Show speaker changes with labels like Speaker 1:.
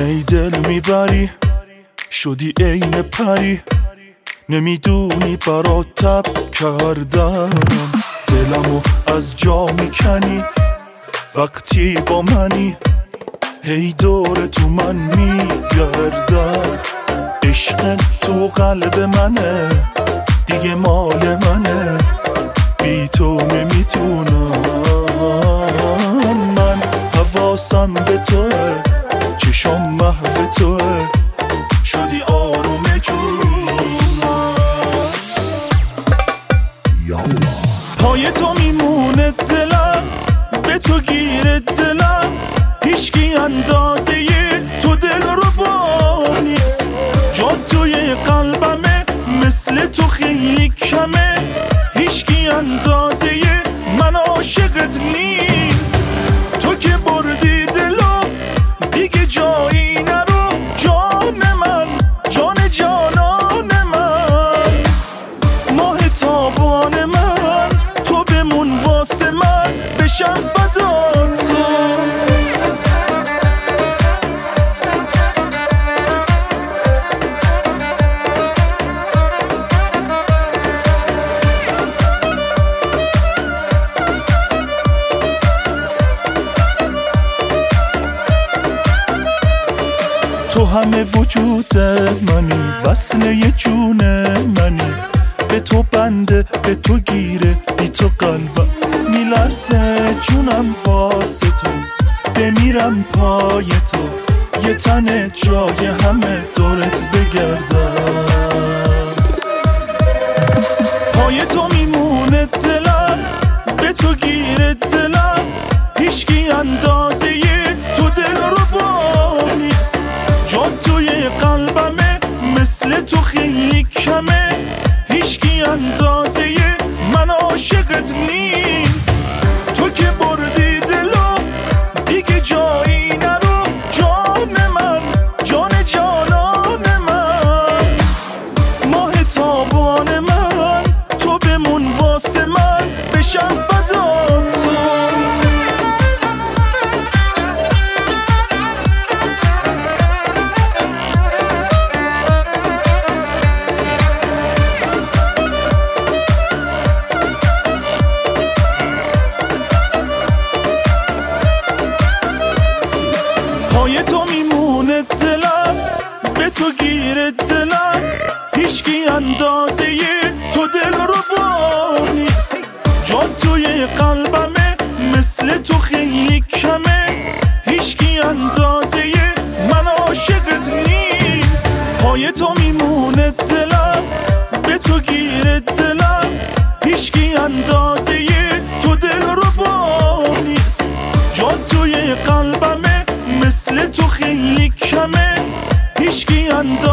Speaker 1: ای دل میبری شدی عین پری، نمیدونی برات تب کردم، دلمو از جا میکنی وقتی با منی، هی دور تو من میگردم، عشق تو قلب منه دیگه مال منه، بی تو نمیتونم، من حواسم به توه، چشم محو توه، شدی آروم جونم، پای تو میمونه دلم، به تو گیره دلم، هیچکی اندازه تو دل رو با نیست، جا توی قلبمه مثل تو خیلی کمه، هیچکی اندازه من عاشقت نیست، تو که بردی دلو دیگه جایی نرو، جان من جان جانان من، ماه تابان من، تو بمون واسه من، بشم فدات تو. تو همه وجود منی، وصله ی جون منی، به تو بنده به تو گیره، بی تو قلبم میلرزه جونم واسه تو، بمیرم پای تو، یه تن جای همه دورت بگردم، پای تو میمونه دلم، به تو گیره دلم، هیچکی اندازه تو دل رو با نیست، جا توی قلبمه مثل تو خیلی کمه، هیچکی اندازه من عاشقت نیست، تو که بردی دلو دیگه جایی نرو، جان من جان جانان من، ماه تابان من، تو بمون واسه من، بشم فدات تو. پای تو میمونه دلم، به تو گیره دلم، هیچکی اندازه تو دل رو با نیست، جا توی قلبمه مثل تو خیلی کمه، هیچکی اندازه من عاشقت نیست، پای تو میمونه دلم، به تو گیره دلم، هیچکی اندازه تو دل رو با نیست، جا توی قلبمه مثل تو خیلی کمه، هیچکی اندازه